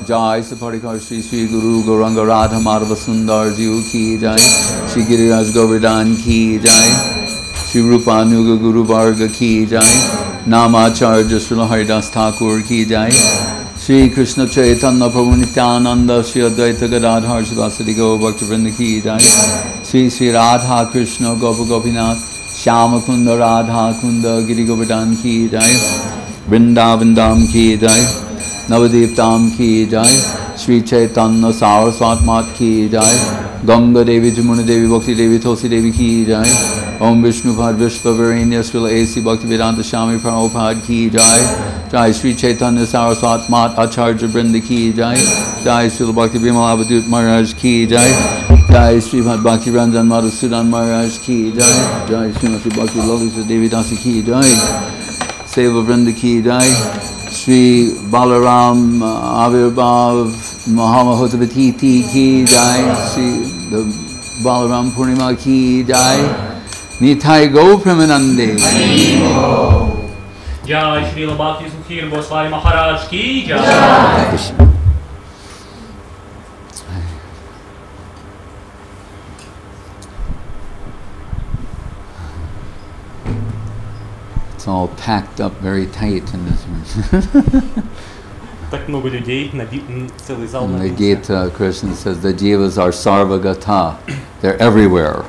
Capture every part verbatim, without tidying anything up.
Jai Saparikar Shri Shri Guru Gauranga Radha Madhava Sundar Jiu Ki Jai, Shri Giriraj Govardhan Ki Jai, Shri Rupanuga Guru Varga Ki Jai, Namacharya Srila Haridas Thakur Ki Jai, Shri Krishna Chaitanya Prabhu Nityananda Shri Advaita Gadadhar Shivasadi Gaur Bhaktivinoda Ki Jai, Shri Shri Radha Krishna Gopa Gopinath Shyama Kunda Radha Kunda Giri Govardhan Ki Jai, Vrindavan Dham Ki Jai, Navadip Dham Ki Jai, Shri Chaitanya Saraswat Mat Ki Jai, Ganga Devi Jamuna Devi Bhakti Devi Tulsi Devi Ki Jai, Om Vishnu Pad Vishvavarenya Srila A C Bhakti Vedanta Swami Prabhupada Ki Jai, Jai Shri Chaitanya Saraswat Mat Acharya Brinda Ki Jai, Jai Srila Bhakti Bimal Abhadut Maharaj Ki Jai, Jai Shri Bhad Bhakti Ranjan Madhusudan Maharaj Ki Jai, Jai Srimati Bhakti Lalita Devi Dasi Ki Jai, Seva Vrinda Ki Jai, Shri Balaram uh, Avirbhav Mahamahotavati Ki Jai, Shri the Balaram Purnima Ki Jai, Nitai Go Premanande. Jai Srila Bhakti Sukhir Goswami Maharaj Ki Jai. It's all packed up very tight in this room. Так много людей, наби... целый зал In the набился. Gita, Krishna says the jivas are sarvagata. They're everywhere.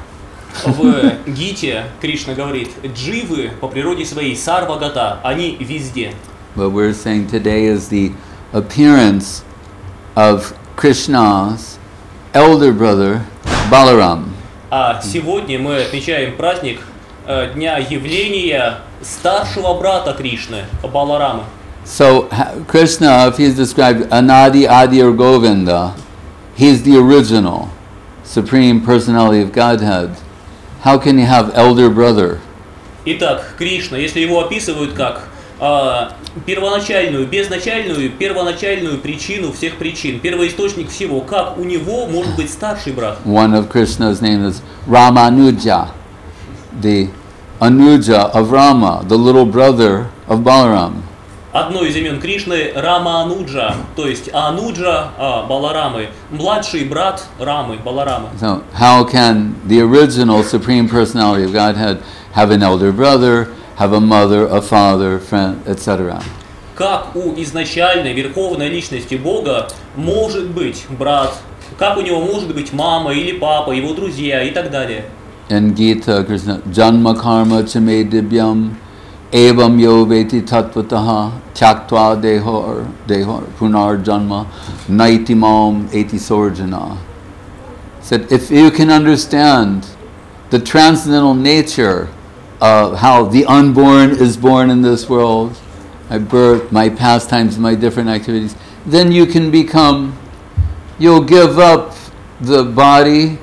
В Гите Кришна говорит, дживы по природе своей сарвагата, они везде. What we're saying today is the appearance of Krishna's elder brother, Balaram. А сегодня мы отмечаем праздник э, дня явления старшего брата Кришны, Баларама. So ha- Krishna, if he's described Anadi, Adi or Govinda, he's the original Supreme Personality of Godhead. How can he have elder brother? Итак, Кришна, если его описывают как э, первоначальную, безначальную, первоначальную причину всех причин, первоисточник всего, как у него может быть старший брат? One of Krishna's name is Ramanuja, the Anuja of Rama, the little brother of Balaram. Одно из имен Кришны Рамануджа, то есть Ануджа а, Баларамы, младший брат Рамы, Баларамы. So how can the original Supreme Personality of Godhead have an elder brother, have a mother, a father, friend, et cetera? Как у изначальной верховной личности Бога может быть брат, как у него может быть мама или папа, его друзья и так далее. In Gita, Krishna, Janma Karma Chame Dibyam Evam Yo Veti Tatvataha Chaktva Dehor Dehor Punar Janma Naitimam Eti Sorjana. Said, if you can understand the transcendental nature of how the unborn is born in this world, my birth, my pastimes, my different activities, then you can become, you'll give up the body,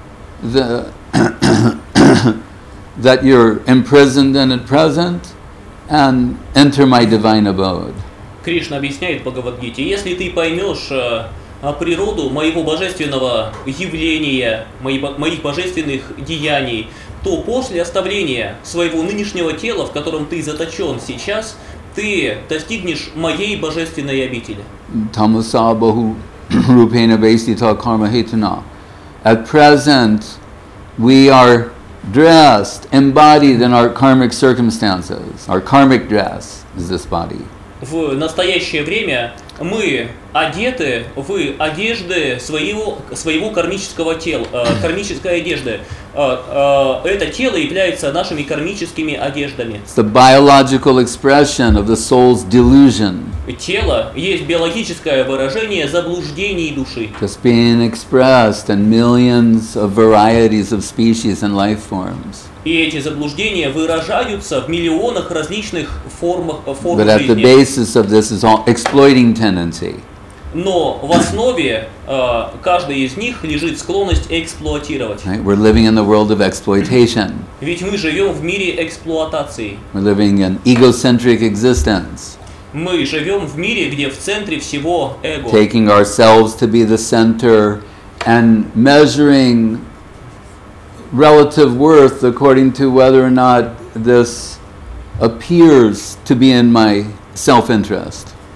the that you're imprisoned in at present, and enter my divine abode. Кришна объясняет в Бхагавад-гите, если ты поймешь э, природу моего божественного явления, мои, моих божественных деяний, то после оставления своего нынешнего тела, в котором ты заточен сейчас, ты достигнешь моей божественной обители. Tamasa bahu rupena vesita karma hetuna. At present, we are dressed, embodied in our karmic circumstances. Our karmic dress is this body. В настоящее время мы одеты в одежды своего, своего кармического тела, э, кармической одежды. Э, э, это тело является нашими кармическими одеждами. It's the biological expression of the soul's delusion. Тело есть биологическое выражение заблуждений души. Just being expressed in millions of varieties of species and life forms. И эти заблуждения выражаются в миллионах различных формах форм But at the жизни. basis of this is all exploiting tendency. Но в основе э, каждой из них лежит склонность эксплуатировать. Right? We're living in the world of exploitation. Ведь мы живем в мире эксплуатации. We're living an egocentric existence. Мы живем в мире, где в центре всего эго. Taking ourselves to be the center and measuring relative worth according to whether or not this appears to be in my self-interest.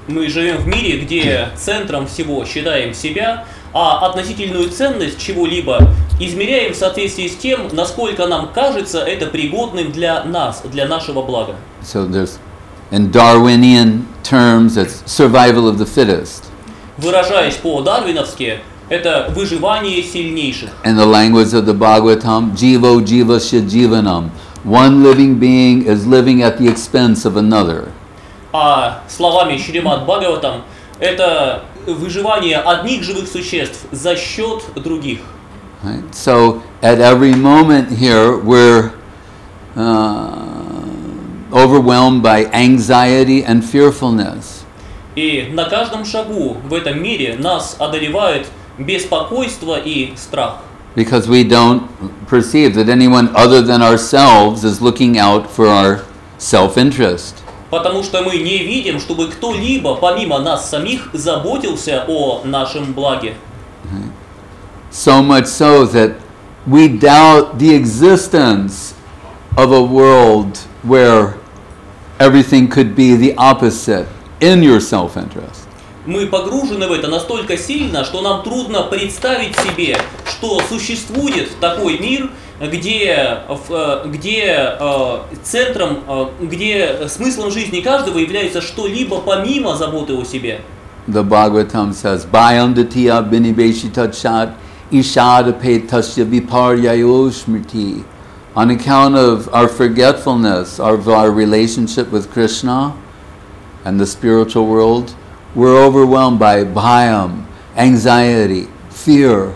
Мы живем в мире, где центром всего считаем себя, а относительную ценность чего-либо измеряем в соответствии с тем, насколько нам кажется это пригодным для нас, для нашего блага. So there's, in Darwinian terms, it's survival of the fittest. Выражаясь по-дарвиновски, это выживание сильнейших. In the language of the Bhagavatam, jivo jivasya jivanam. One living being is living at the expense of another. А словами Шримад Бхагаватам, это выживание одних живых существ за счет других. Right? So at every moment here, we're uh, overwhelmed by anxiety and fearfulness. И на каждом шагу в этом мире нас одолевает беспокойство и страх. Because we don't perceive that anyone other than ourselves is looking out for our self-interest. Потому что мы не видим, чтобы кто-либо, помимо нас самих, заботился о нашем благе. So much so that we doubt the existence of a world where everything could be the opposite in your self-interest. Мы погружены в это настолько сильно, что нам трудно представить себе, что существует такой мир, где, где центром, где смыслом жизни каждого является что-либо помимо заботы о себе. The Bhagavatam says, Bhayamdatiya binibeshita chat ishadape tasya viparyayo smriti. On account of our forgetfulness of our relationship with Krishna and the spiritual world, we're overwhelmed by bhayam, anxiety, fear,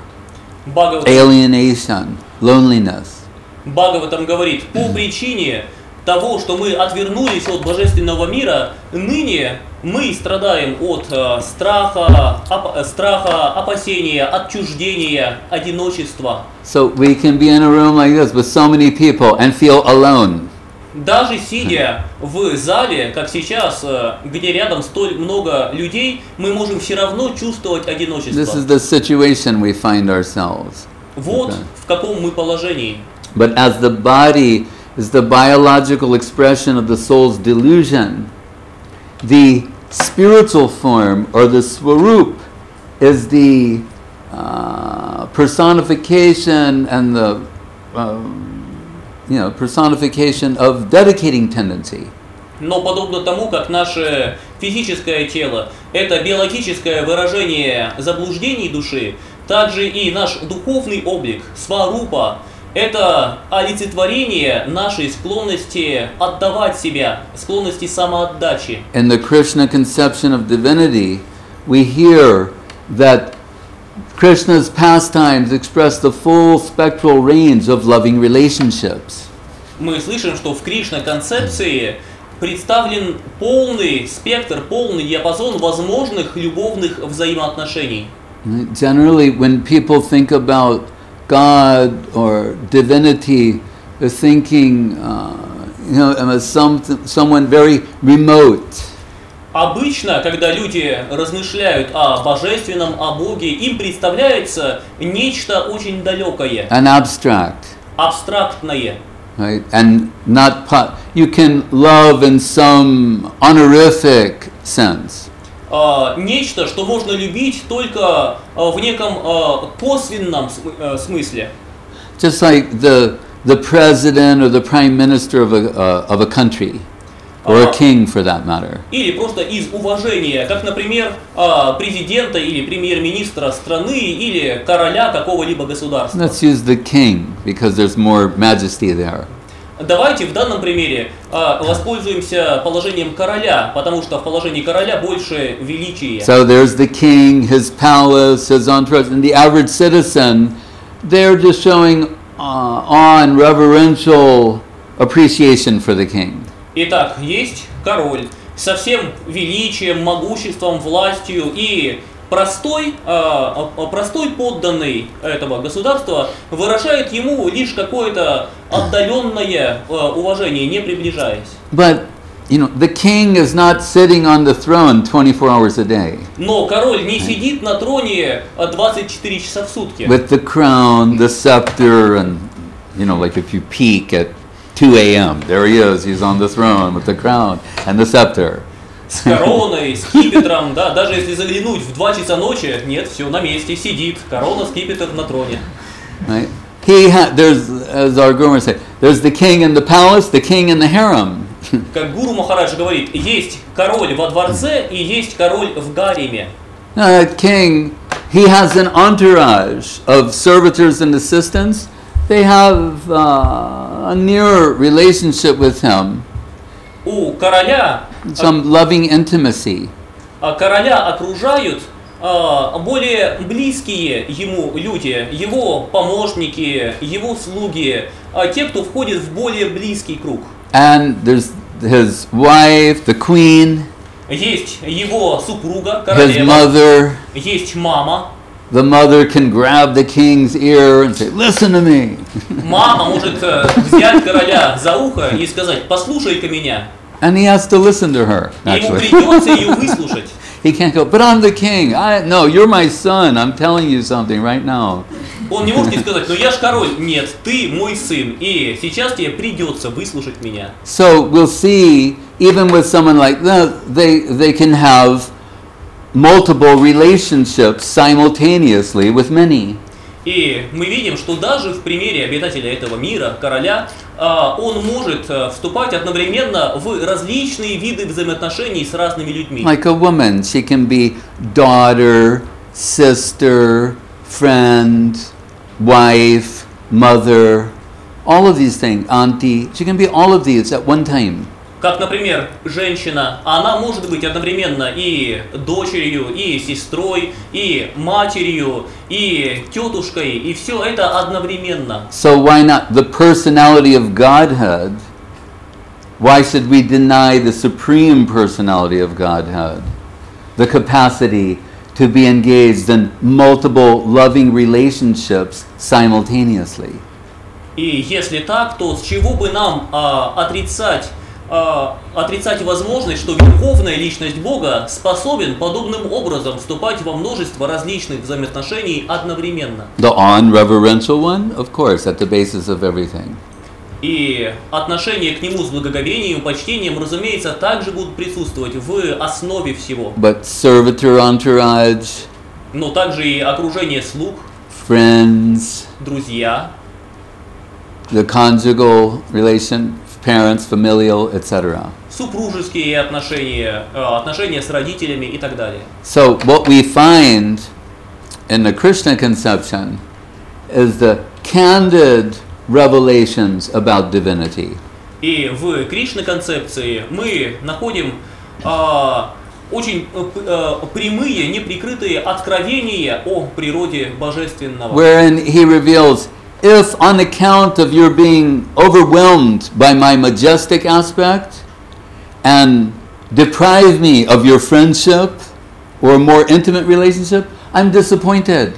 alienation, loneliness. Бхагаватам говорит, по причине того, что мы отвернулись от божественного мира, ныне мы страдаем от э, страха, оп- страха, опасения, отчуждения, одиночества. So we can be in a room like this with so many people and feel alone. Даже сидя в зале, как сейчас, э, где рядом столь много людей, мы можем все равно чувствовать одиночество. This is the situation we find ourselves. Вот Okay. в каком мы положении. But as the body is the biological expression of the soul's delusion, the spiritual form or the swarup is the uh, personification and the um, you know personification of dedicating tendency. Но подобно тому, как наше физическое тело – это биологическое выражение заблуждений души, также и наш духовный облик, сварупа, это олицетворение нашей склонности отдавать себя, склонности самоотдачи. In the Krishna conception of divinity, we hear that Krishna's pastimes express the full spectral range of loving relationships. Мы слышим, что в Кришна-концепции представлен полный спектр, полный диапазон возможных любовных взаимоотношений. Generally, when people think about God or divinity, they're thinking, uh, you know, as some, someone very remote. Обычно, когда люди размышляют о божественном, о Боге, им представляется нечто очень далекое, And abstract, абстрактное. right? And not po- you can love in some honorific sense. А, нечто, что можно любить только а, в неком а, косвенном см- а, смысле. Just like the the president or the prime minister of a uh, of a country, or a king for that matter. Или просто из уважения, как, например, а, президента или премьер-министра страны или короля какого-либо государства. Let's use the king because there's more majesty there. Давайте в данном примере а, воспользуемся положением короля, потому что в положении короля больше величия. So there's the king, his palace, his entourage, and the average citizen, they're just showing uh, awe and reverential appreciation for the king. Итак, есть король со всем величием, могуществом, властью, и простой, а, а, простой подданный этого государства выражает ему лишь какое-то отдаленное а, уважение, не приближаясь. But, you know, the king is not sitting on the throne twenty-four hours a day Но король не сидит на троне а, двадцать четыре часа в сутки. with the crown, the scepter, and, you know, like if you peek at two a.m., there he is, he's on the throne with the crown and the scepter. с короной, скипетром, да, даже если заглянуть в два часа ночи, нет, все на месте, сидит, корона, скипетр на троне. Right? He ha- there's, as our guru would say, there's the king in the palace, the king in the harem. Как Гуру Махарадж говорит, есть король во дворце и есть король в гареме. Now, that king, he has an entourage of servitors and assistants. They have uh, a near relationship with him, У короля, some loving intimacy. а, короля окружают а, более близкие ему люди, его помощники, его слуги, а, те, кто входит в более близкий круг. And there's his wife, the queen, Есть его супруга, his королева, mother. есть мама. The mother can grab the king's ear and say, "Listen to me." Мама может э, взять короля за ухо и сказать, послушай-ка меня. And he has to listen to her, И ему actually. придется ее выслушать. He can't go, "But I'm the king. I no, you're my son. I'm telling you something right now." Он не может ей сказать, ну я ж король. Нет, ты мой сын, и сейчас тебе придется выслушать меня. So we'll see, even with someone like that, they they can have multiple relationships simultaneously with many. И мы видим, что даже в примере обитателя этого мира, короля, а, он может а, вступать одновременно в различные виды взаимоотношений с разными людьми. Like a woman, she can be daughter, sister, friend, wife, mother, all of these things, auntie. She can be all of these at one time. Как, например, женщина, она может быть одновременно и дочерью, и сестрой, и матерью, и тетушкой, и все это одновременно. So why not the personality of Godhead? Why should we deny the supreme personality of Godhead? The capacity to be engaged in multiple loving relationships simultaneously. И если так, то с чего бы нам а, отрицать, а, отрицать возможность, что верховная личность Бога способен подобным образом вступать во множество различных взаимоотношений одновременно? The on-reverential one, of course, at the basis of everything. И отношение к нему с благоговением и почтением, разумеется, также будут присутствовать в основе всего. But servitor entourage, Но также и окружение слуг, friends, друзья, the conjugal relation, parents, familial, et cetera. супружеские отношения, э, отношения с родителями и так далее. So what we find in the Krishna conception is the candid revelations about divinity. И в Кришна концепции мы находим а, очень э, п- э, прямые, неприкрытые откровения о природе божественного. Wherein he reveals, if on account of your being overwhelmed by my majestic aspect and deprive me of your friendship or more intimate relationship, I'm disappointed.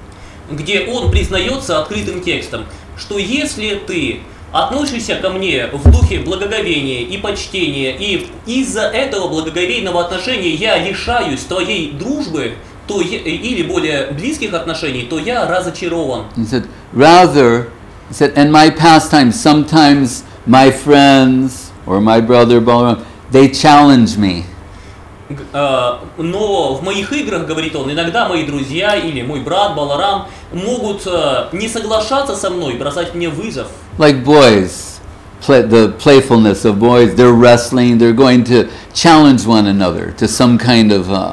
Где он признается открытым текстом, что если ты относишься ко мне в духе благоговения и почтения, и из-за этого благоговейного отношения я лишаюсь твоей дружбы, то я, или более близких отношений, то я разочарован. He said, rather, he said, in my pastime, sometimes my friends or my brother Balaram, they challenge me. Г- э, Но в моих играх, говорит он, иногда мои друзья или мой брат Баларам могут э, не соглашаться со мной, бросать мне вызов. Like boys, play, the playfulness of boys, they're wrestling, they're going to challenge one another to some kind of uh,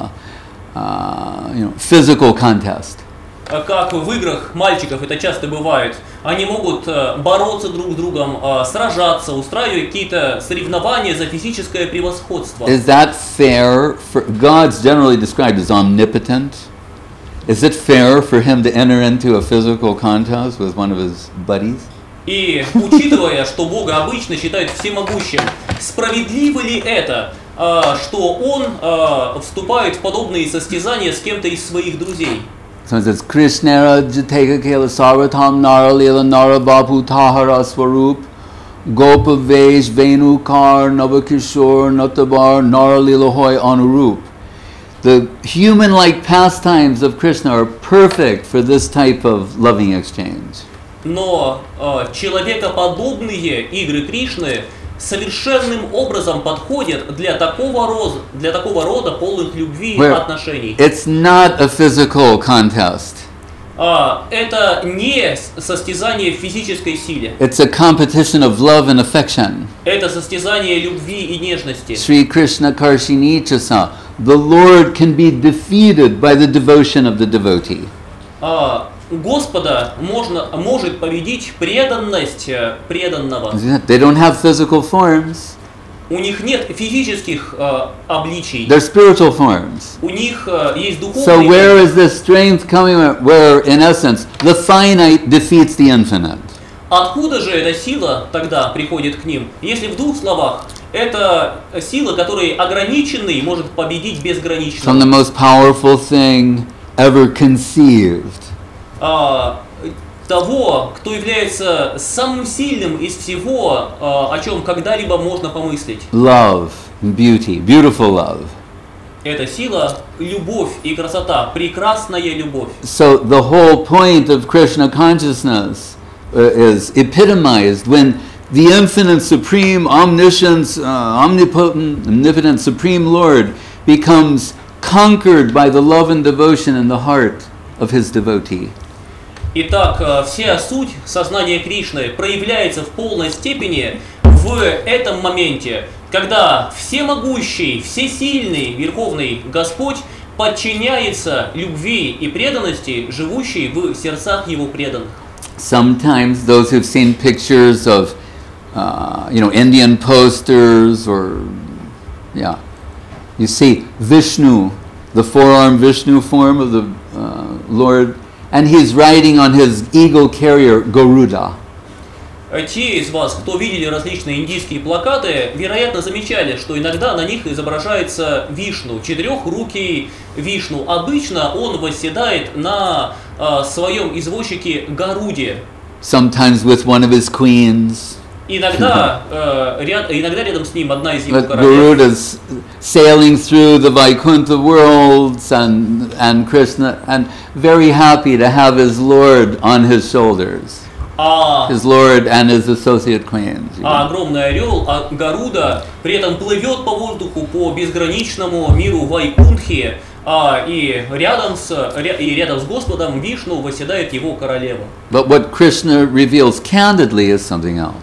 uh, you know, physical contest. Э, Как в играх мальчиков это часто бывает, они могут э, бороться друг с другом, э, сражаться, устраивать какие-то соревнования за физическое превосходство. Is that fair? For, God's generally described as omnipotent. Is it fair for him to enter into a physical contest with one of his buddies? И учитывая, что Бога обычно считают всемогущим, справедливо ли это, э, что Он э, вступает в подобные состязания с кем-то из своих друзей? So it says, Krishnera Jateka Kela Sarvatam Nara Lila Nara Bapu Tahara Swarup Gopa Vesh Venukar Navakishore Natabar Nara Lila Hoy Anurup. The human-like pastimes of Krishna are perfect for this type of loving exchange. Но э, человекоподобные игры Кришны совершенным образом подходят для такого рода, для такого рода полных любви Where отношений. it's not a physical contest. А, это не с- состязание в физической силе. It's a competition of love and affection. Это состязание любви и нежности. Sri Krishna Karshinichasa. The Lord can be defeated by the devotion of the devotee. А, Господа можно, может победить преданность э, преданного. They don't have physical forms. У них нет физических э, обличий. They're spiritual forms. У них э, есть So духовные. where is this strength coming from? Where, in essence, the finite defeats the infinite? Откуда же эта сила тогда приходит к ним? Если в двух словах, это сила, которой ограниченный может победить From the безграничного. most powerful thing ever conceived. А, того, кто является самым сильным из всего, а, о чем когда-либо можно помыслить. Love and beauty, beautiful love. Это сила, любовь и красота, прекрасная любовь. So the whole point of Krishna consciousness uh, is epitomized when the infinite, supreme, omniscient, uh, omnipotent, omnipotent, supreme Lord becomes conquered by the love and devotion in the heart of his devotee. Итак, э, вся суть сознания Кришны проявляется в полной степени в этом моменте, когда всемогущий, всесильный Верховный Господь подчиняется любви и преданности, живущей в сердцах Его преданных. Sometimes those who've seen pictures of, uh, you know, Indian posters or, yeah, you see Vishnu, the four-armed Vishnu form of the uh, Lord, and he's riding on his eagle carrier Garuda. Те из вас, кто видели различные индийские плакаты, вероятно замечали, что иногда на них изображается Вишну, четырехрукий Вишну. Обычно он восседает на э, своем извозчике Гаруде. Sometimes with one of his queens. Иногда, э, ряд, иногда рядом с ним одна из его But королев. Garuda's sailing through the Vaikuntha worlds and, and Krishna, and very happy to have his Lord on his shoulders. А, His Lord and his associate queens. you а know. огромный орел, а Гаруда, при этом плывет по воздуху по безграничному миру Вайкунтхи, а, и, рядом с, ря, и рядом с Господом Вишну восседает его королева. But what Krishna reveals candidly is something else.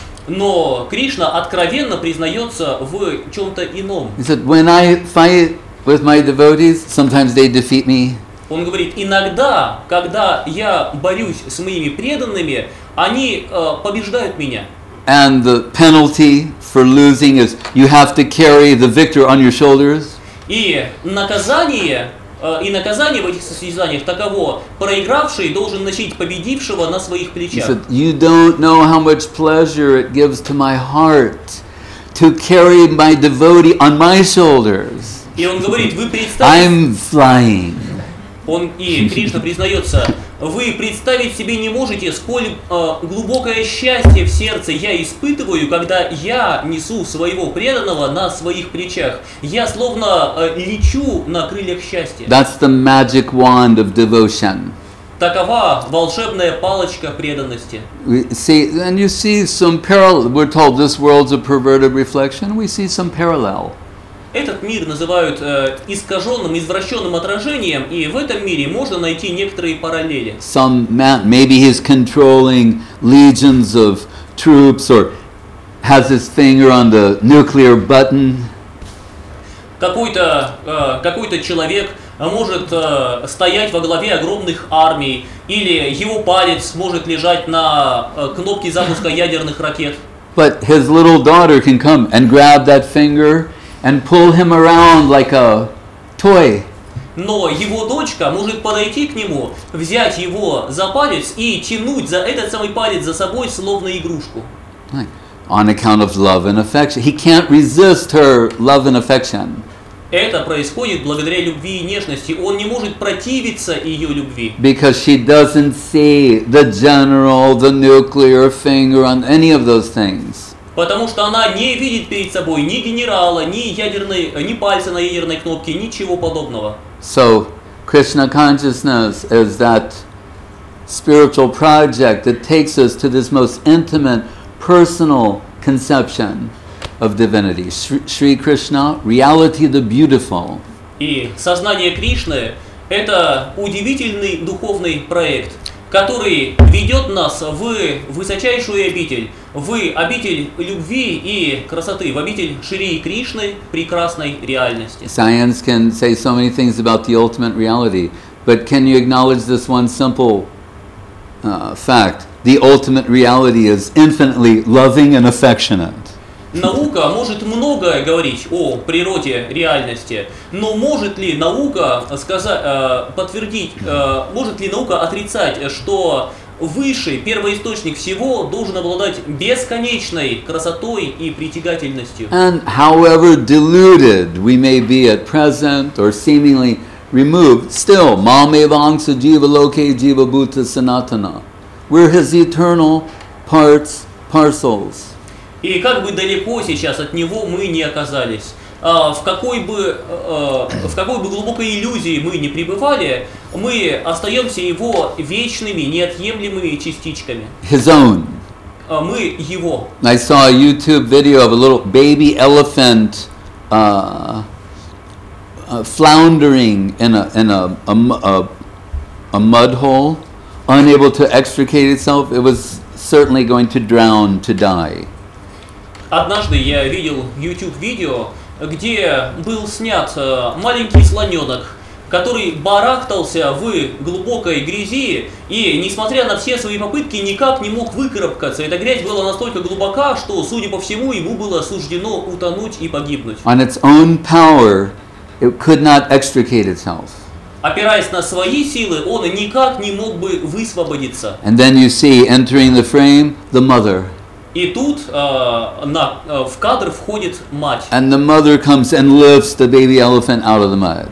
Но Кришна откровенно признается в чем-то ином. He said, when I fight with my devotees, sometimes they defeat me. Он говорит, иногда, когда я борюсь с моими преданными, они э, побеждают меня. And the penalty for losing is you have to carry the victor on your shoulders. И наказание, э, и наказание в этих состязаниях таково: проигравший должен носить победившего на своих He плечах. said, you don't know how much pleasure it gives to my heart to carry my devotee on my shoulders. И он говорит, вы представьте, I'm flying. он и Кришна признается, вы представить себе не можете, сколь э, глубокое счастье в сердце я испытываю, когда я несу своего преданного на своих плечах. Я словно э, лечу на крыльях счастья. That's the magic wand of devotion. Такова волшебная палочка преданности. We see, and you see some parallel. We're told this world's a perverted reflection. We see some parallel. Этот мир называют э, искаженным, извращенным отражением, и в этом мире можно найти некоторые параллели. Some man, maybe he's controlling legions of troops, or has his finger on the nuclear button. Какой-то э, какой-то человек может э, стоять во главе огромных армий, или его палец может лежать на э, кнопке запуска ядерных ракет. But his little daughter can come and grab that finger and pull him around like a toy. Но его дочка может подойти к нему, взять его за палец и тянуть за этот самый палец за собой, словно игрушку. Right. On account of love and affection. He can't resist her love and affection. Это происходит благодаря любви и нежности. Он не может противиться ее любви. Because she doesn't see the general, the nuclear finger on any of those things. Потому что она не видит перед собой ни генерала, ни ядерной, ни пальца на ядерной кнопке, ничего подобного. So, Krishna consciousness is that spiritual project that takes us to this most intimate, personal conception of divinity. Sri, Sri Krishna, reality the beautiful. И сознание Кришны – это удивительный духовный проект, который ведет нас в высочайшую обитель, в обитель любви и красоты, в обитель Шри Кришны, прекрасной реальности. Science can say so many things about the ultimate reality, but can you acknowledge this one simple uh, fact? The ultimate reality is infinitely loving and affectionate. Наука может многое говорить о природе реальности, но может ли наука сказать, э, подтвердить, э, может ли наука отрицать, что высший первоисточник всего должен обладать бесконечной красотой и притягательностью? And however deluded we may be at present or seemingly removed, still, Mamevangsa Jiva Loke Jiva Bhuta Sanatana. We're his eternal parts, parcels. И как бы далеко сейчас от него мы не оказались, в какой бы, в какой бы глубокой иллюзии мы не пребывали, мы остаемся его вечными, неотъемлемыми частичками. His own. Мы его. I saw a YouTube video of a little baby elephant uh, uh, floundering in a in a a, a a mud hole, unable to extricate itself. It was certainly going to drown, to die. Однажды я видел YouTube-видео, где был снят маленький слоненок, который барахтался в глубокой грязи и, несмотря на все свои попытки, никак не мог выкарабкаться. Эта грязь была настолько глубока, что, судя по всему, ему было суждено утонуть и погибнуть. On its own power, it could not extricate itself. Опираясь на свои силы, он никак не мог бы высвободиться. And then you see entering the frame the mother. И тут э, на, э, в кадр входит мать. And the mother comes and lifts the baby elephant out of the mud.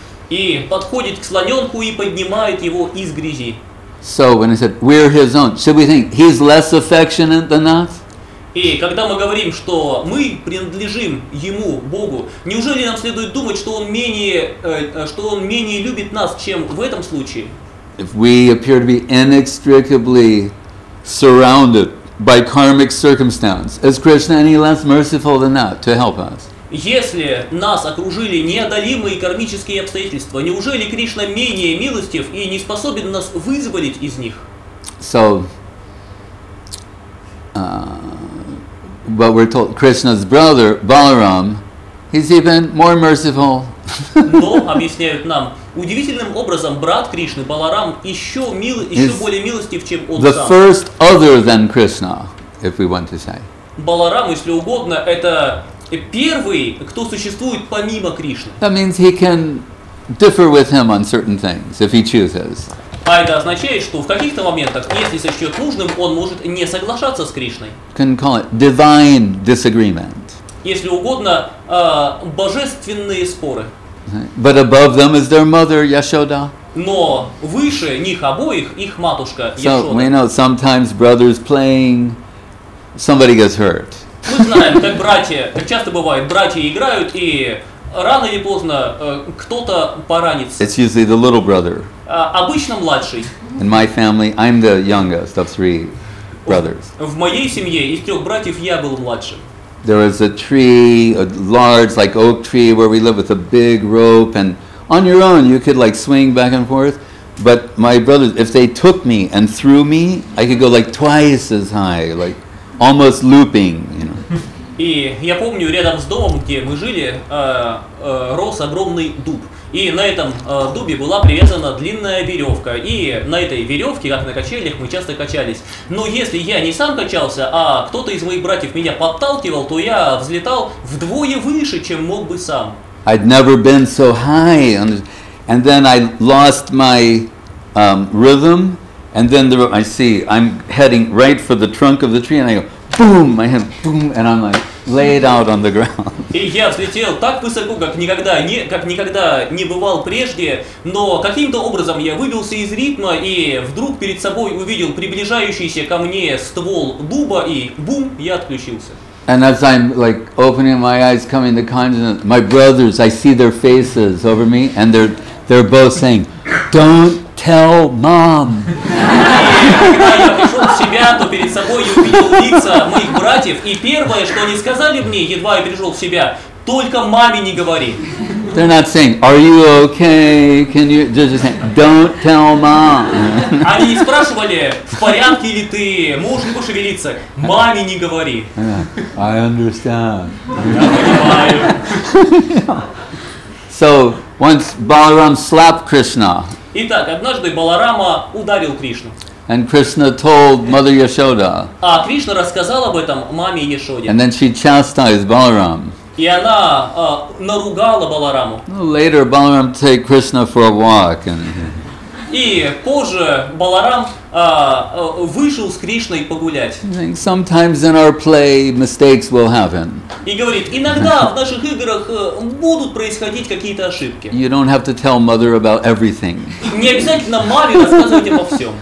И подходит к слоненку и поднимает его из грязи. So when I said we're his own, should we think he's less affectionate than us? И когда мы говорим, что мы принадлежим ему, Богу, неужели нам следует думать, что он менее, э, что он менее любит нас, чем в этом случае? If we appear to be inextricably surrounded by karmic circumstance, is Krishna any less merciful than that to help us? Если нас окружили неодолимые кармические обстоятельства, неужели Кришна менее милостив и не способен нас вызволить из них? So, uh, but we're told Krishna's brother Balaram, he's even more merciful. Но, объясняют нам, удивительным образом брат Кришны, Баларам, еще, мил, еще более милостив, чем он the сам. First other than Krishna, if we want to say. Баларам, если угодно, это первый, кто существует помимо Кришны. That means he can differ with him on certain things if he chooses. А это означает, что в каких-то моментах, если сочтет нужным, он может не соглашаться с Кришной. Can call it divine disagreement. Если угодно, э, божественные споры. But above them is their mother Yashoda. Но выше них обоих их матушка So we Яшода. know sometimes brothers playing, somebody gets hurt. Мы знаем, как братья, как часто бывает, братья играют, и рано или поздно э, кто-то поранится. It's usually the little brother. А, обычно младший. In my family, I'm the youngest of three brothers. В моей семье из трех братьев я был младшим. There was a tree, a large like oak tree where we lived with a big rope, and on your own you could like swing back and forth. But my brothers, if they took me and threw me, I could go like twice as high, like almost looping, you know. И я помню, рядом с домом, где мы жили, э, э, рос огромный дуб. И на этом э, дубе была привязана длинная веревка. И на этой веревке, как на качелях, мы часто качались. Но если я не сам качался, а кто-то из моих братьев меня подталкивал, то я взлетал вдвое выше, чем мог бы сам. I'd never been so high, and, and then I lost my um, rhythm, and then the, I see I'm heading right for the trunk of the tree, and I go boom, my head boom, and I'm like laid out on the ground. И я взлетел так высоко, как никогда не, как никогда не бывал прежде, но каким-то образом я выбился из ритма и вдруг перед собой увидел приближающийся ко мне ствол дуба, и бум, я отключился. And as I'm like opening my eyes, coming to consciousness, my brothers, I see their faces over me, and they're they're both saying, "Don't tell mom." когда я пришел в себя, то перед собой я увидел лица моих братьев, и первое, что они сказали мне, едва я пришел в себя, только маме не говори. They're not saying, "Are you okay? Can you?" They're just saying, "Don't tell mom." Они не спрашивали, в порядке ли ты, можешь ли пошевелиться, маме не говори. I understand. Я понимаю. So once Balaram slapped Krishna, Итак, однажды Баларама ударил Кришну. and Krishna told Mother Yashoda, А Кришна рассказал об этом маме Ешоде. and then she chastised Balaram. И она а, наругала Балараму. Later, Balaram take Krishna for a walk, and И позже Баларам а, а, вышел с Кришной погулять. I think sometimes in our play mistakes will happen. И говорит, иногда в наших играх э, будут происходить какие-то ошибки. You don't have to tell mother about everything. Не обязательно маме рассказывать обо всем.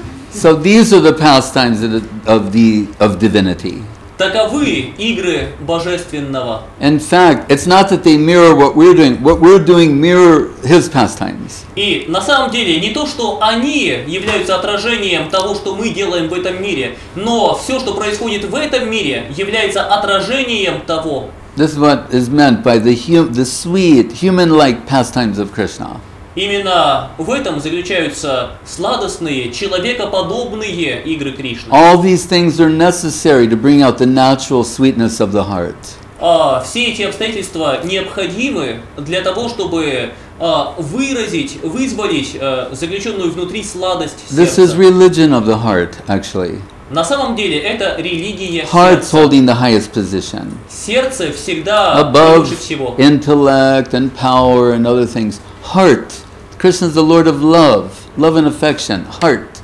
So these are the pastimes of the, of the of divinity. Таковы игры божественного. In fact, it's not that they mirror what we're doing. What we're doing mirror his pastimes. И на самом деле не то, что они являются отражением того, что мы делаем в этом мире, но все, что происходит в этом мире, является отражением того. This is what is meant by the hum, the sweet, human-like pastimes of Krishna. Именно в этом заключаются сладостные, человекоподобные игры Кришны. All these things are necessary to bring out the natural sweetness of the heart. А, все эти обстоятельства необходимы для того, чтобы а, выразить, вызволить а, заключенную внутри сладость This is сердца. religion of the heart, actually. На самом деле это религия Heart's сердца. holding the highest position. Сердце всегда Above превыше всего. intellect and power and other things. Heart. Krishna is the Lord of love, love and affection. Heart.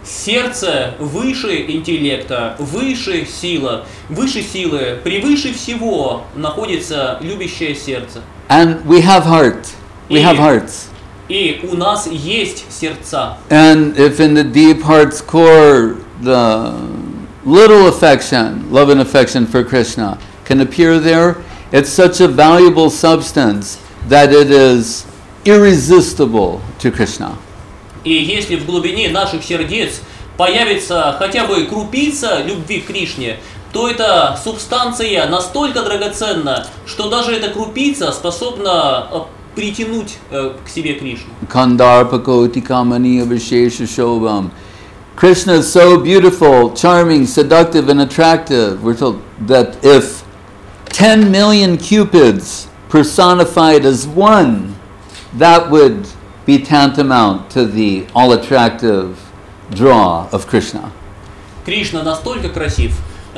Сердце выше интеллекта, выше сила, выше силы, превыше всего находится любящее сердце. And we have heart. We have hearts. И у нас есть сердца. And if in the deep heart's core the little affection, love and affection for Krishna can appear there, it's such a valuable substance that it is irresistible to Krishna. И если в глубине наших сердец появится хотя бы крупица любви к Кришне, то эта субстанция настолько драгоценна, что даже эта крупица способна э, притянуть э, к себе Кришну. Kandarpakoti kamani avishesha shobham. Krishna is so beautiful, charming, seductive, and attractive. We're told that if ten million cupids personified as one, that would be tantamount to the all-attractive draw of Krishna. Кришна настолько красив,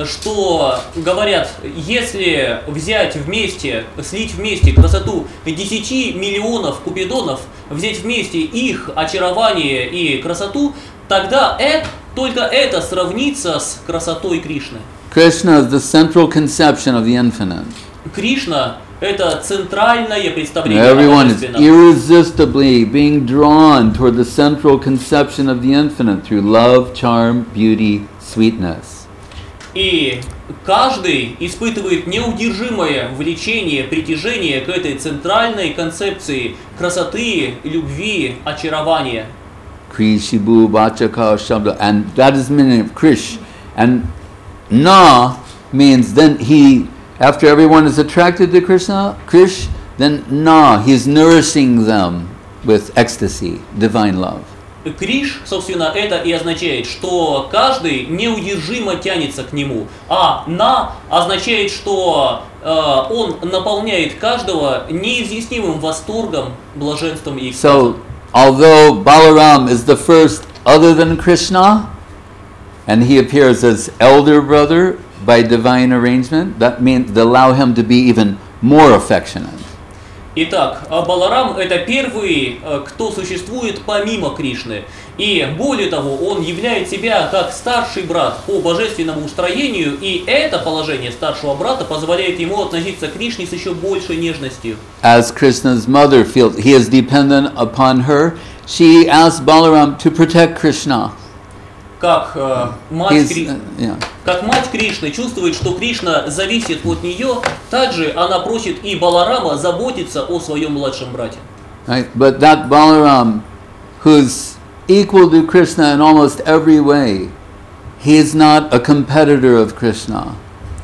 что говорят, если взять вместе, слить вместе красоту десяти миллионов купидонов, взять вместе их очарование и красоту, тогда это, только это сравнится с красотой Кришны. Krishna is the central conception of the infinite. Кришна – это центральное представление Everyone is божественного. irresistibly being drawn toward the central conception of the infinite through love, charm, beauty, sweetness. И каждый испытывает неудержимое влечение, притяжение к этой центральной концепции красоты, любви, очарования. Krishibu Vachaka Shabda. And that is the meaning of Krish. And Na means then he, after everyone is attracted to Krishna, Krish, then Na, he's nourishing them with ecstasy, divine love. Криш, собственно, это и означает, что каждый неудержимо тянется к нему, а на означает, что э, он наполняет каждого неизъяснимым восторгом, блаженством и экстазом. So, although Balaram is the first other than Krishna, and he appears as elder brother by divine arrangement, that means they allow him to be even more affectionate. Итак, Баларам – это первый, кто существует помимо Кришны. И более того, он являет себя как старший брат по божественному устроению, и это положение старшего брата позволяет ему относиться к Кришне с еще большей нежностью. As Krishna's mother feels he is dependent upon her, she asks Balaram to protect Krishna. Как, э, мать, He's, Кри... uh, yeah. как мать Кришны чувствует, что Кришна зависит от нее, также она просит и Баларама заботиться о своем младшем брате. Right? But that Balaram, who's equal to Krishna in almost every way. He is not a competitor of Krishna.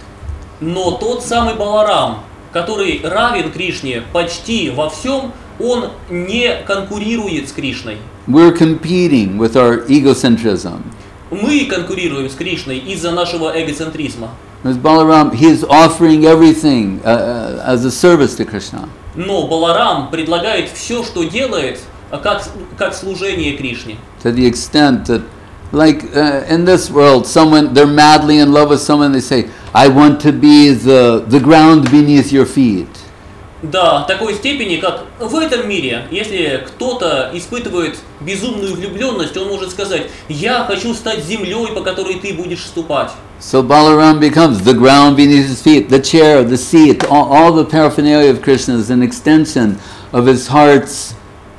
Но тот самый Баларам, который равен Кришне почти во всем, он не конкурирует с Кришной. We're competing with our egocentrism. Мы конкурируем с Кришной из-за нашего эгоцентризма. As Balaram, he is offering everything uh, uh, as a service to Krishna. Но Баларам предлагает все, что делает, как, как служение Кришне. To the extent that, like uh, in this world, someone, they're madly in love with someone, they say, I want to be the, the ground beneath your feet. Да, такой степени, как в этом мире, если кто-то испытывает безумную влюбленность, он может сказать, я хочу стать землей, по которой ты будешь ступать. So Balaram becomes the ground beneath his feet, the chair, the seat, all, all the paraphernalia of Krishna is an extension of his heart's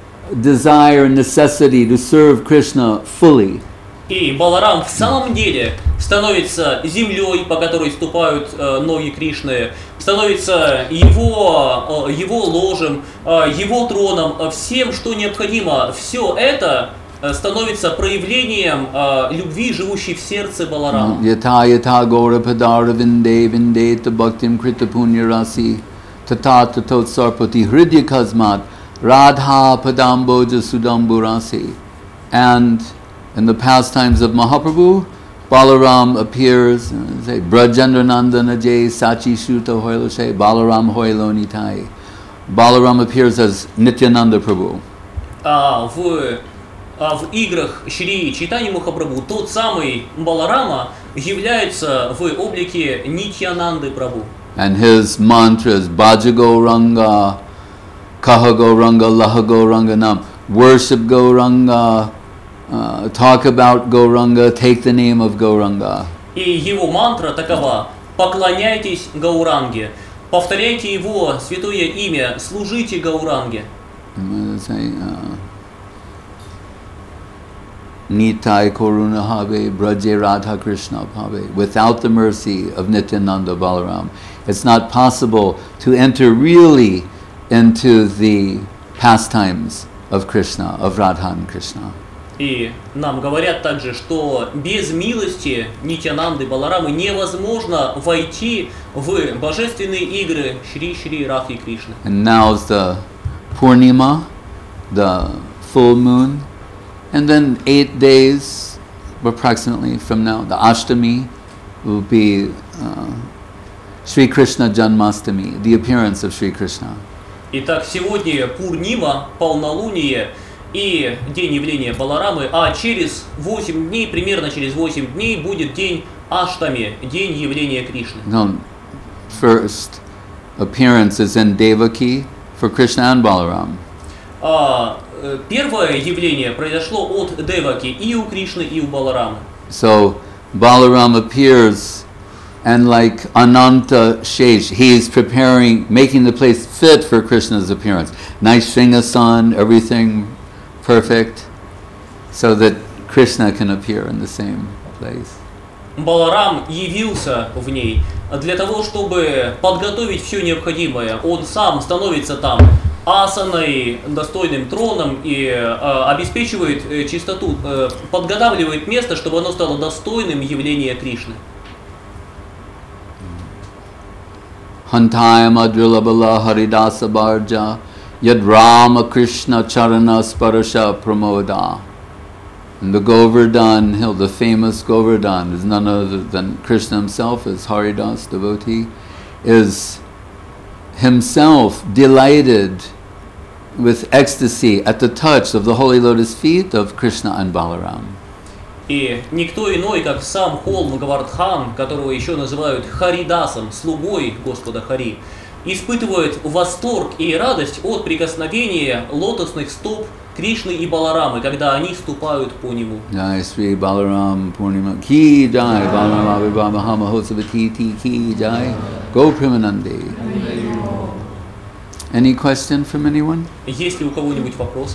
desire and necessity to serve Krishna fully. И Баларам в самом деле становится землей, по которой ступают э, ноги Кришны, становится его, э, его ложем, э, его троном, э, всем, что необходимо. Все это э, становится проявлением э, любви, живущей в сердце Баларама. Yata yata gora padara vinde vinde ta bhaktim krita punya rasi tata tatot sarpati hridya kasmat radha padamboja sudambu rasi. And in the pastimes of Mahaprabhu, Balaram appears, uh, say, Brajendra Nandana Jay Sachi Shuta Hoilo Shay, Balaram Hoilo Nitai. Balaram appears as Nityananda Prabhu. А в, а в играх Шри Чайтанья Махапрабху тот самый Баларама является в облике Нитьянанды Прабху. And his mantras, Bhaja Gauranga, Kaha Gauranga, Laha Gauranga Nam, worship Gauranga, Uh, talk about Gauranga, take the name of Gauranga. И его мантра такова: поклоняйтесь Гауранге, повторяйте его святое имя, служите Гауранге. Nitai Koruna Habe, Braje Radha Krishna Bhave. Without the mercy of Nityananda Balaram, it's not possible to enter really into the pastimes of Krishna, of Radha and Krishna. И нам говорят также, что без милости Нитьянанды Баларамы невозможно войти в божественные игры Шри-Шри Радхи Кришны. And now's the Purnima, the full moon, and then eight days approximately from now, the Ashtami will be uh, Sri Krishna Janmastami, the appearance of Sri Krishna. Итак, сегодня Пурнима, полнолуние, и день явления Баларамы, а через восемь дней, примерно через восемь дней, будет день Аштами, день явления Кришны. No, first appearance is in Devaki for Krishna and Balaram. А, первое явление произошло от Деваки и у Кришны, и у Баларамы. So Balaram appears, and like Ananta Shesh, he is preparing, making the place fit for Krishna's appearance. Nice Sringasan, everything perfect, so that Krishna can appear in the same place. Баларам явился в ней для того, чтобы подготовить все необходимое. Он сам становится там асаной, достойным троном и э, обеспечивает э, чистоту, э, подготавливает место, чтобы оно стало достойным явления Кришны. Hantaya Madrilabala Haridasa Barja Yad Rama Krishna Charana Sparasha Pramoda. And the Govardhan Hill, the famous Govardhan, is none other than Krishna himself, as Haridas devotee, is himself delighted with ecstasy at the touch of the holy lotus feet of Krishna and Balaram. И никто иной, как сам холм Гавардхан, которого еще называют Харидасом, слугой Господа Хари, испытывает восторг и радость от прикосновения лотосных стоп Кришны и Баларамы, когда они ступают по нему. Jai Sri Balaram Purnima Ki Jai, Balaram Abhibha Mahamahosavati Ki Jai, Go Premanandi. Any question from anyone? Есть ли у кого-нибудь вопросы?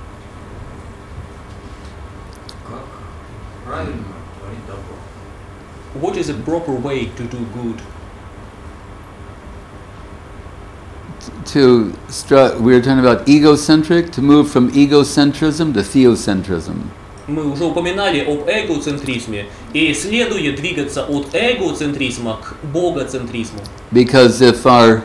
Как правильно творить добро? What is a proper way to do good? to, stru- we were talking about egocentric, to move from egocentrism to theocentrism. Мы уже упоминали об эгоцентризме, и следует двигаться от эгоцентризма к богоцентризму. Because if our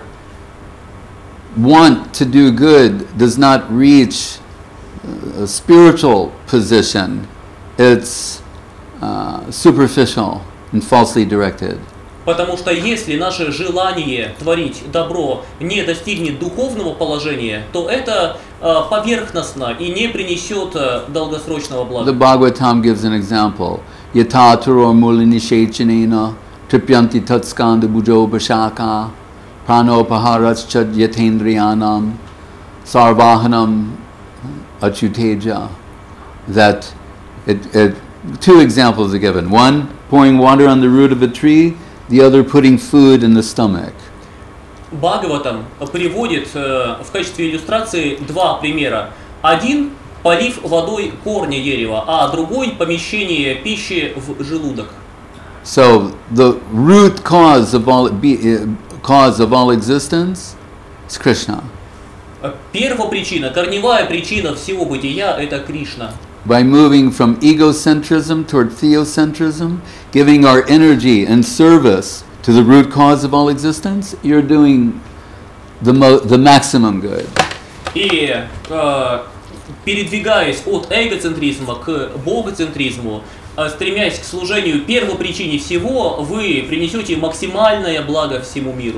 want to do good does not reach a spiritual position, it's uh, superficial and falsely directed. Потому что если наше желание творить добро не достигнет духовного положения, то это э, поверхностно и не принесет э, долгосрочного блага. The Bhagavatam gives an example. Yata turo mulini shechanena tripyanti tatskanda bujo bhashaka pranopaharach chad yatendriyanam sarvahanam achuteja. That it, it, two examples are given. One, pouring water on the root of a tree, the other putting food in the stomach. Бхагаватам приводит э, в качестве иллюстрации два примера. Один – полив водой корня дерева, а другой – помещение пищи в желудок. So the root cause of all be, uh, cause of all existence is Krishna. Первопричина, корневая причина всего бытия – это Кришна. By moving from egocentrism toward theocentrism, giving our energy and service to the root cause of all existence, you're doing the, mo- the maximum good. И э, передвигаясь от эгоцентризма к богоцентризму, э, стремясь к служению первопричине всего, вы принесете максимальное благо всему миру.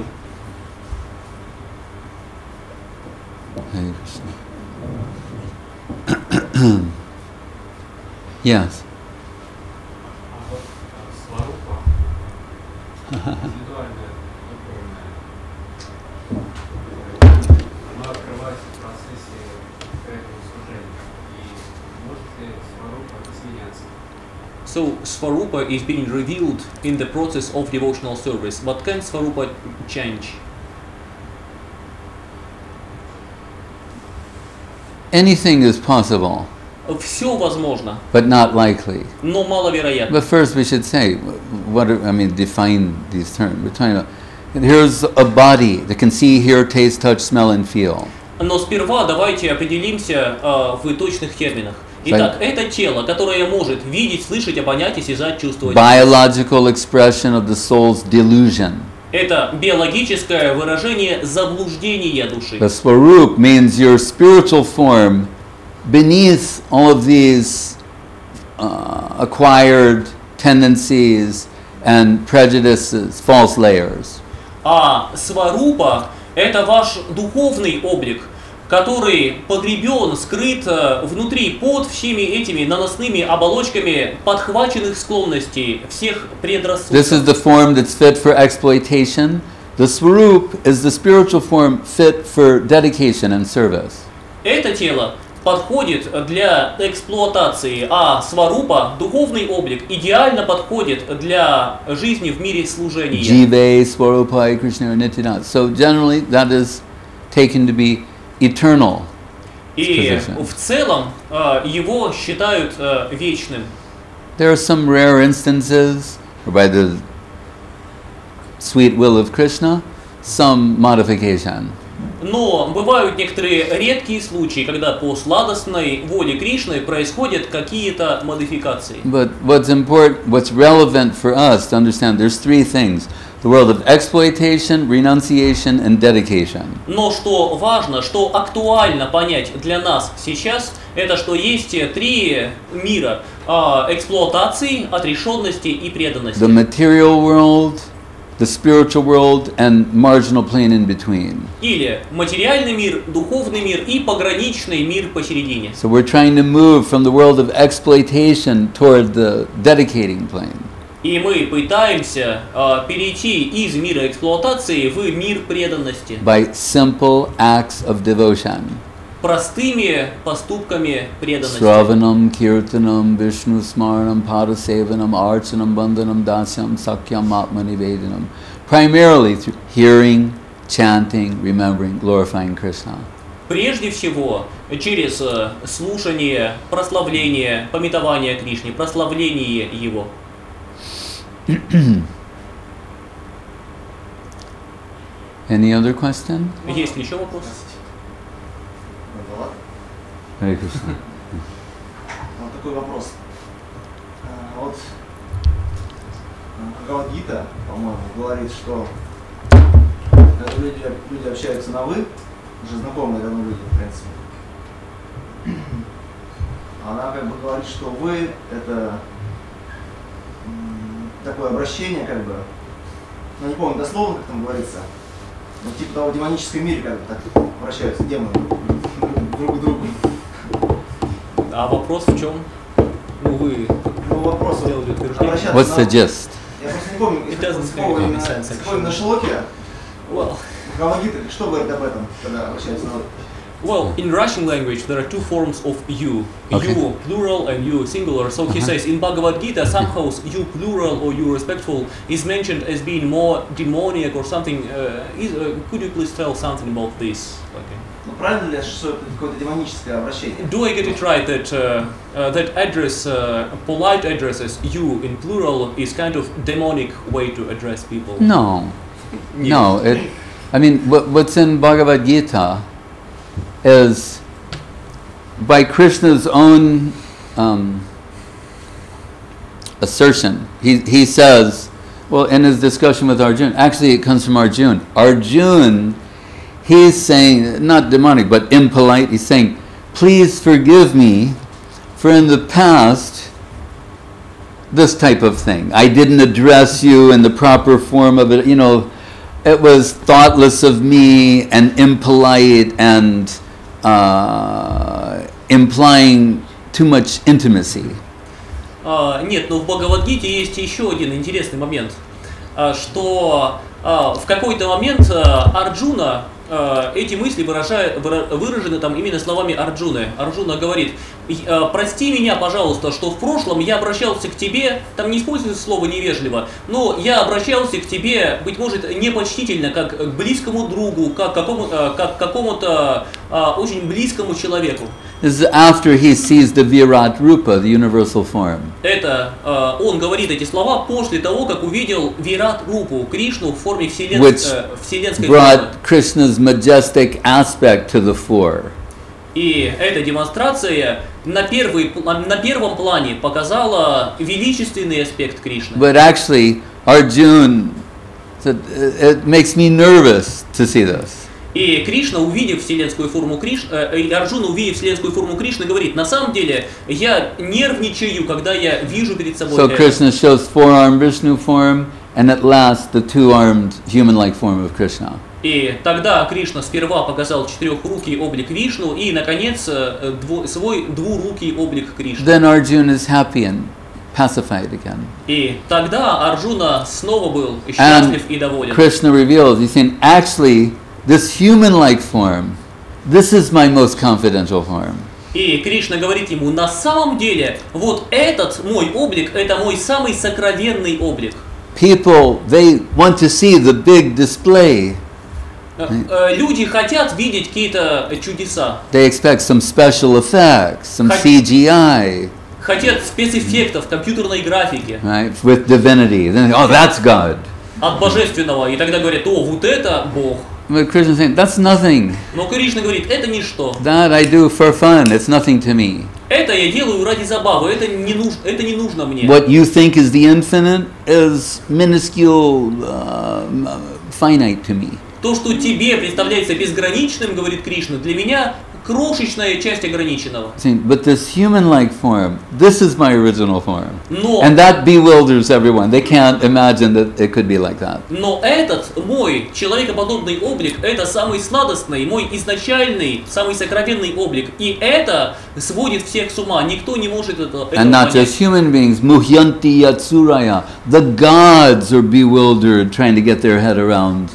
Hare Krishna. Yes. Сварупа, индивидуальная, духовная, она открывается в процессе этого служения. И может ли сварупа изменяться? So Svarupa is being revealed in the process of devotional service, but can Svarupa change? Anything is possible, Все возможно, but not likely. но маловероятно. But first we should say, what are, I mean, define these terms. We're talking about, here's a body that can see, hear, taste, touch, smell, and feel. Но сперва давайте определимся э, в точных терминах. Итак, это тело, которое может видеть, слышать, обонять, осязать, чувствовать. Biological expression of the soul's delusion. Это биологическое выражение заблуждения души. The Swarup means your spiritual form beneath all of these uh, acquired tendencies and prejudices, false layers. А Сварупа – это ваш духовный облик, который погребен, скрыт э, внутри, под всеми этими наносными оболочками подхваченных склонностей, всех предрассудков. This is the form that's fit for exploitation. The Swarup is the spiritual form fit for dedication and service. Это тело подходит для эксплуатации, а Сварупа, духовный облик, идеально подходит для жизни в мире служения. Jive, Swarupai, Krishna, Nityananda. So generally that is taken to be eternal. И в целом э, его считают э, вечным. There are some rare instances where by the sweet will of Krishna, some modification. Но бывают некоторые редкие случаи, когда по сладостной воле Кришны происходят какие-то модификации. But what's important, what's relevant for us to understand, there's three things. The world of exploitation, renunciation, and dedication. Но что важно, что актуально понять для нас сейчас, это что есть три мира – эксплуатации, отрешенности и преданности. The material world, the spiritual world, and marginal plane in between. Или материальный мир, духовный мир и пограничный мир посередине. So we're trying to move from the world of exploitation toward the dedicating plane. И мы пытаемся э, перейти из мира эксплуатации в мир преданности. By simple acts of devotion. Простыми поступками преданности. Sravanam, Kirtanam, Vishnu Smaranam, Padasevanam, Archanam, Bandhanam, Dasyam, Sakyam, Atmanivedanam. Primarily through hearing, chanting, remembering, glorifying Krishna. Прежде всего, через э, слушание, прославление, памятование Кришне, прославление Его. Any other question? Есть ли еще вопрос? Hare Krishna. Вот такой вопрос. А, Вот а, Бхагавад-гита, по-моему, говорит, что когда люди, люди общаются на «вы», уже знакомые давно люди, в принципе, она как бы говорит, что «вы» — это м, такое обращение, как бы, ну, не помню дословно, как там говорится, но типа того, в демоническом мире как бы так обращаются демоны друг к другу. А вопрос в чем? Ну, вы Ну, вопрос, вот, сделали утверждение. обращаться What's the на- gist? Я просто не помню, It из doesn't какого make any именно, sense, из какого именно actually. шлоки, Well, Бхагавад-гита, что говорит об этом, когда обращаются на «вы»? well, in Russian language there are two forms of you. Okay. You plural and you singular. So he Uh-huh. says in Bhagavad Gita somehow you plural or you respectful is mentioned as being more demonic or something. Uh, is, uh, could you please tell something about this? Okay. Ну, правильно ли, что это какое-то демоническое обращение? Do I get it right that uh, uh, that address, uh, polite addresses you in plural is kind of demonic way to address people? No. Нет. No, it, I mean, what, what's in Bhagavad Gita is by Krishna's own um, assertion. He, he says, well, in his discussion with Arjuna, actually it comes from Arjuna. Arjuna, he's saying, not demonic, but impolite, he's saying, please forgive me, for in the past, this type of thing. I didn't address you in the proper form of it, you know, it was thoughtless of me and impolite and uh, implying too much intimacy. А, нет, но в Бхагавад-гите есть еще один интересный момент, а, что а, в какой-то момент а, Арджуна, а, эти мысли выражают, выра- выражены там именно словами Арджуны. Арджуна говорит: «И, а, прости меня, пожалуйста, что в прошлом я обращался к тебе, там не используется слово невежливо, но я обращался к тебе, быть может, непочтительно, как к близкому другу, как к какому, а, как к какому-то а, очень близкому человеку». This is after he sees the Virat Rupa, the universal form. Это э, он говорит эти слова после того, как увидел Вират Рупу, Кришну в форме вселен... Which э, вселенской формы. brought Krishna's majestic aspect to the fore. И эта демонстрация на, первый, пл- на первом плане показала величественный аспект Кришны. But actually, Arjuna said, it makes me nervous to see this. И Кришна, увидев вселенскую форму Кришны, э, и Арджуна, увидев вселенскую форму Кришны, говорит: на самом деле я нервничаю, когда я вижу перед собой So это. Krishna shows four-armed Vishnu form, and at last the two-armed human-like form of Krishna. И тогда Кришна сперва показал четырехрукий облик Вишну и, наконец, э, дво- свой двурукий облик Кришны. Then Arjuna is happy and pacified again. И тогда Арджуна снова был счастлив и доволен. Krishna reveals, he's saying, actually, this human-like form, this is my most confidential form. И Кришна говорит ему: на самом деле, вот этот мой облик, это мой самый сокровенный облик. People, they want to see the big display. Э, э, Люди хотят видеть какие-то чудеса, They expect some special effects, some Хот- C G I, хотят спецэффектов, компьютерной графики right, with divinity. Then, oh, that's God. от божественного. И тогда говорят: о, вот это Бог. But Krishna is saying, that's nothing. Но Кришна говорит: это ничто. That I do for fun. It's nothing to me. Это я делаю ради забавы, это не, нуж, это не нужно мне. What you think is the infinite is minuscule, uh, finite to me. То, что тебе представляется безграничным, говорит Кришна, для меня крошечная часть ограниченного. Saying, but this human-like form, this is my original form. Но, And that bewilders everyone. They can't imagine that it could be like that. но этот мой человекоподобный облик, это самый сладостный, мой изначальный, самый сокровенный облик. И это сводит всех с ума. Никто не может это, этого And not понять. just human beings, muhyanti yatsuraya. The gods are bewildered trying to get their head around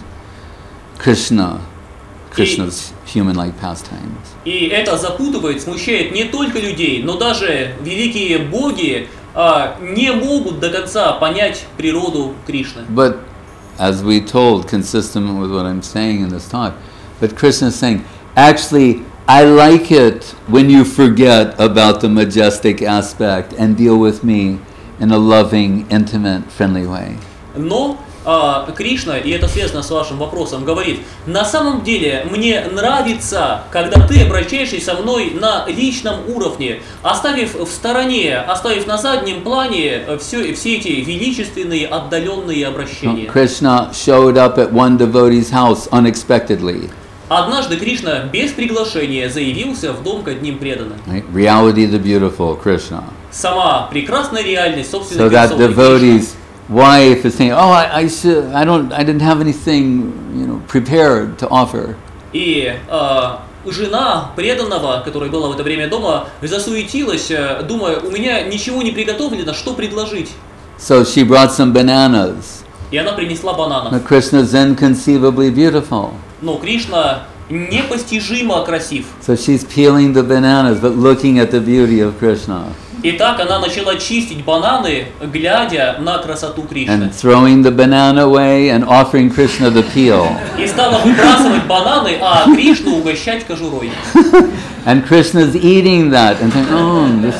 Krishna, Krishna's human-like pastimes. И это запутывает, смущает не только людей, но даже великие боги а, не могут до конца понять природу Кришны. But as we told, consistent with what I'm saying in this talk, but Krishna is saying, actually, I like it when you forget about the majestic aspect and deal with me in a loving, intimate, friendly way. Но а, Кришна, и это связано с вашим вопросом, говорит: на самом деле мне нравится, когда ты обращаешься со мной на личном уровне, оставив в стороне, оставив на заднем плане все, все эти величественные, отдаленные обращения. Krishna showed up at one devotee's house unexpectedly. Однажды Кришна без приглашения заявился в дом к одним преданным. Right? Reality the beautiful, Krishna. Сама прекрасная реальность So собственной that персоны Кришны. devotee's wife is saying, "Oh, I, I should, I don't, I didn't have anything, you know, prepared to offer." И э, жена преданного, которая была в это время дома, засуетилась, э, думая: у меня ничего не приготовлено, что предложить. So she brought some bananas. И она принесла бананов. Now Krishna's inconceivably beautiful. Но Кришна непостижимо красив. So she's peeling the bananas, but looking at the beauty of Krishna И так она начала чистить бананы, глядя на красоту Кришны. and throwing the banana away and offering Krishna the peel. И стала выбрасывать бананы, а Кришну угощать кожурой. And Krishna's eating that and saying, "Oh, this,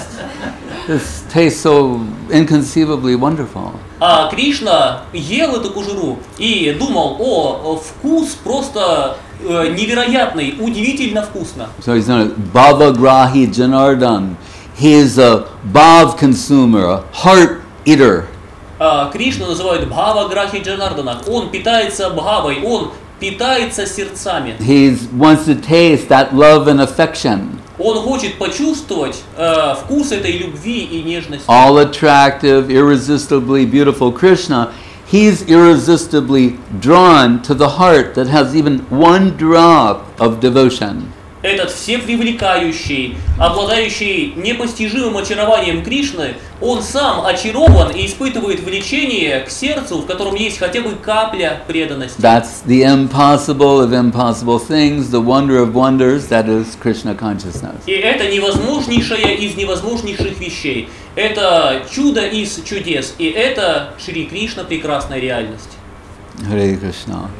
this tastes so inconceivably wonderful." А Кришна ел эту кожуру и думал: о, вкус просто э, невероятный, удивительно вкусно. So he's known as Bhavagrahi Janardan. He is a bhav consumer, a heart eater. А Кришну называют Бхава Грахи Джанардана. Он питается бхавой, он питается сердцами. He wants to taste that love and affection. Он хочет почувствовать э, вкус этой любви и нежности. All attractive, irresistibly beautiful Krishna, he's irresistibly drawn to the heart that has even one drop of devotion. Этот всепривлекающий, обладающий непостижимым очарованием Кришны, он сам очарован и испытывает влечение к сердцу, в котором есть хотя бы капля преданности. That's the impossible of impossible things, the wonder of wonders, that is Krishna consciousness. И это невозможнейшее из невозможнейших вещей. Это чудо из чудес. И это Шри Кришна, прекрасная реальность. Hare Krishna.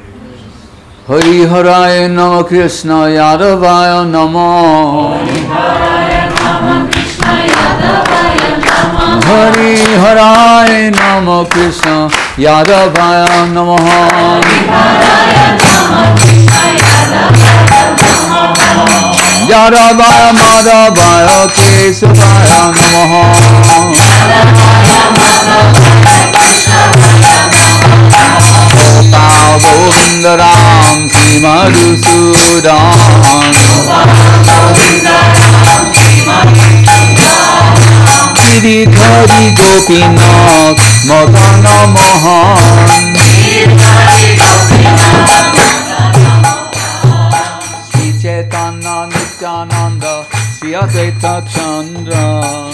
Hari Haraya Nama Krishna Yadavaya Namo. Hari Haraya Nama Krishna Yadavaya Namo. Hari Haraya Nama Krishna Yadavaya Namo. Hari Haraya Nama Krishna Yadavaya Namo. Yadavaya Madhavaya Kesavaya Namo. Yadavaya Madhavaya Kesavaya Namo. Gopal Govinda Ram Sri Madhusudan. Giri Dhari Gopinath Madana Mohan. Sri Chaitanya Nityananda Sri Advaita Chandra.